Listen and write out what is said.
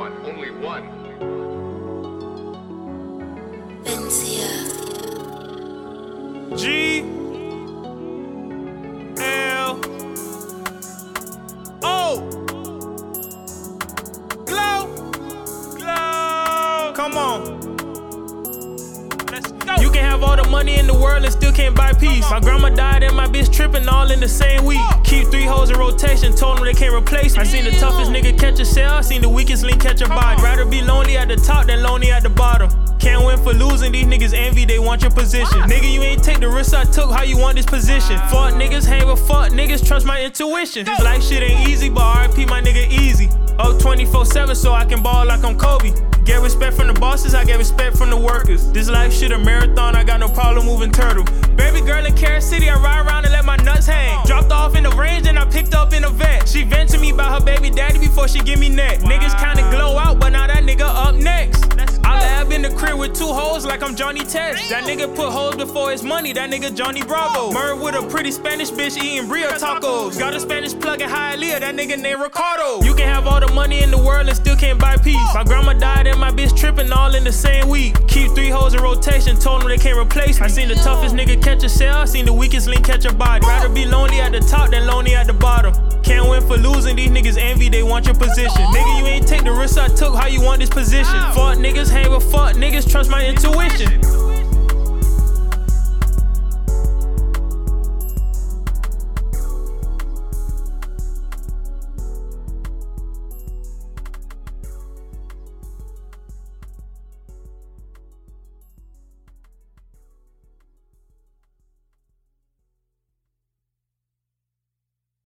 only one. G L O Glow. Come on. Let's go. You can have all the money in the world and still can't buy peace. My grandma died and my bitch tripping all in the same week. Keep 3 hoes in rotation, told them they can't replace me. I seen the toughest nigga catch a cell, I seen the weakest link catch a body. Rather be lonely at the top than lonely at the bottom. Can't win for losing, these niggas envy, they want your position. Nigga, you ain't take the risk I took, how you want this position? Fuck niggas, hang with fuck niggas, trust my intuition. This life shit ain't easy, but RIP my nigga easy. Up 24/7 so I can ball like I'm Kobe. Get respect from the bosses, I get respect from the workers. This life shit a marathon, I got no problem moving turtle. Baby girl in Carrot City, I ride around and let my nuts hang. Dropped off in the range, then I picked up in a vet. She vent to me about her baby daddy before she give me neck. Niggas kinda glow out, but now that nigga up next. I lab in the crib with 2 hoes like I'm Johnny Test. That nigga put hoes before his money, that nigga Johnny Bravo. Murdered with a pretty Spanish bitch eating Bria tacos. Got a Spanish plug in Hialeah, that nigga named Ricardo. You can have all the money in the world and still can't buy peace. My grandma died and my bitch tripping all in the same week. Keep 3 hoes in rotation, told them they can't replace me. I seen the toughest nigga catch a cell, I seen the weakest link catch a body. Rather be lonely at the top than lonely at the bottom. Can't win for losing, these niggas envy, they want your position. Nigga, you ain't take the risk I took, how you want this position? Fuck niggas, hang with fuck niggas, trust my intuition.